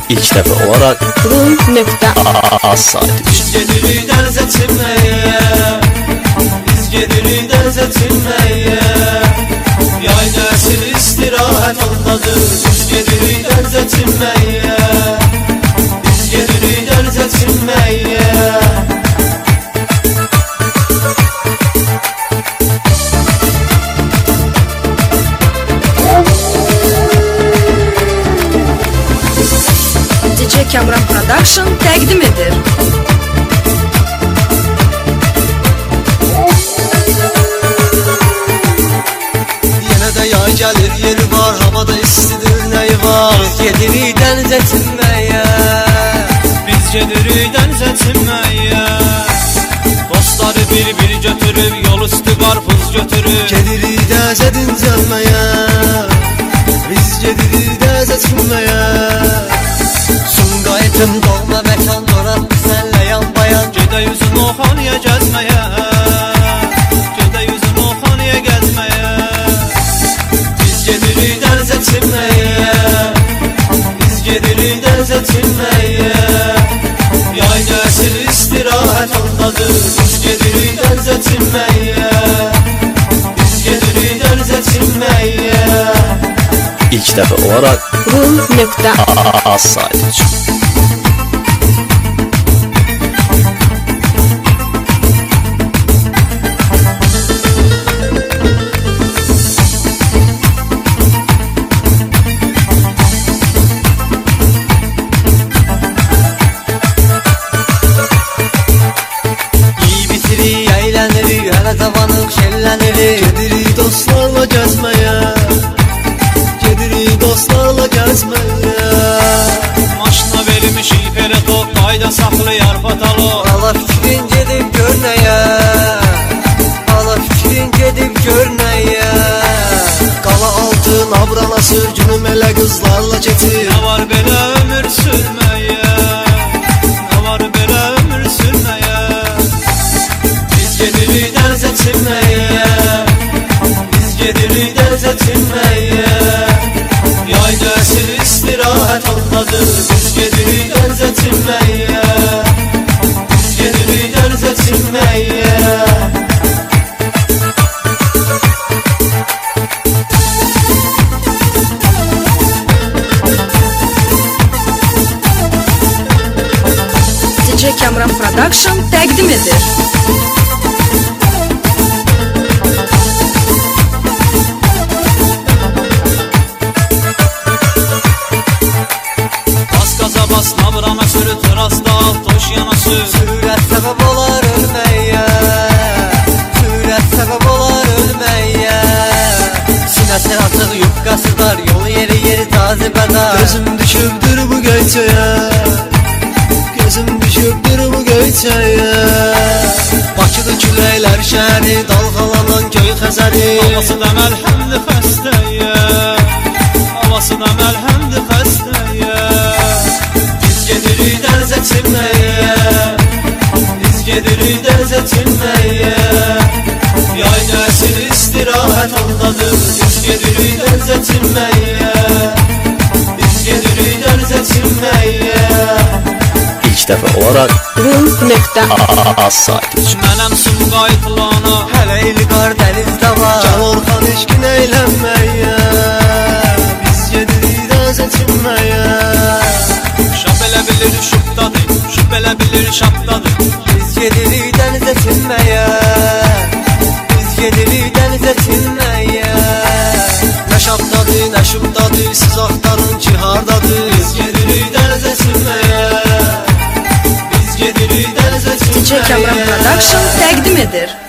İlk dəfə olaraq Rum.az saytı Biz gedirik dənizə çimməyə, biz gedirik dənizə çimməyə. Yay nəsil istirahət ondadır. Biz gedirik dənizə çimməyə, biz gedirik dənizə çimməyə. DJ Kamran Production təqdim edir. Yenə də yay gəlir, yeri var, havada istidir, nəyi var? Biz gedirik dənizə çimməyə, biz gedirik dənizə çimməyə. Dostları bir-bir götürüb, yol üstü qarpuz götürüb, gedirik dənizə dincəlməyə, biz gedirik dənizə çimməyə. Sumqayıtım doğma məkan, doratdı sənlə yan bayan, gedə yüzün o xaniyə gəzməyə, gedə yüzün o xaniyə gəzməyə. Biz gedirik dənizə çimməyə, biz gedirik dənizə çimməyə. Yay nəsil istirahət ondadır. Biz gedirik dənizə çimməyə, biz gedirik dənizə çimməyə. İlk dəfə olaraq Rum.az saytı üçün. Əylənirik, hələ tavanıq şəllənirik, gedirik dostlarla gəzməyə, gedirik dostlarla gəzməyə. Maşına vermişik peletop, qayda saxlayar patalog. Ala fikrin gedib görnəyə, ala fikrin gedib görnəyə. Qala altın abrana sürgünüm elə qızlarla keçir. Nə var belə ömür sürməyə, nə var belə ömür sürməyə. Gedirik dənizə çimməyə, biz gedirik dənizə çimməyə. Yay nəsil istirahət ondadır. Biz gedirik dənizə çimməyə, biz gedirik dənizə çimməyə. DJ Kamran Production təqdim edir. Bas nabrana sürü, terasda toş yana sür. Sürət səbəb olar ölməyə, sürət səbəb olar ölməyə. Sinəsi açıq, yufqası dar, yolu yeri cazibədar. Gözüm düşübdür bu göyçəyə, gözüm düşübdür bu göyçəyə. Bakıda küləklər şəhəri, dalğalanan göy xəzəri. Havası da məlhəmdir xəstəyə, havası da məlhəmdir xəstəyə. Biz gedirik dənizə çimməyə, biz gedirik dənizə çimməyə. Yay nəsil istirahət ondadır. Biz gedirik dənizə çimməyə, biz gedirik dənizə çimməyə. İlk dəfə olaraq Rum.az saytı üçün. Mənəm Sumqayıtlana, hələ İlqar dənizdə var. Can Orxan eşkin eylənməyə, biz gedirik dənizə çimməyə. Şap elə bilir şupdadır, şup elə bilir şapdadır. Biz gedirik dənizə çimməyə, biz gedirik dənizə çimməyə. Nə şapdadır, nə şupdadır, siz axtarın ki hardadır. Biz gedirik dənizə çimməyə, biz gedirik dənizə çimməyə. DJ Kamran Production təqdim edir.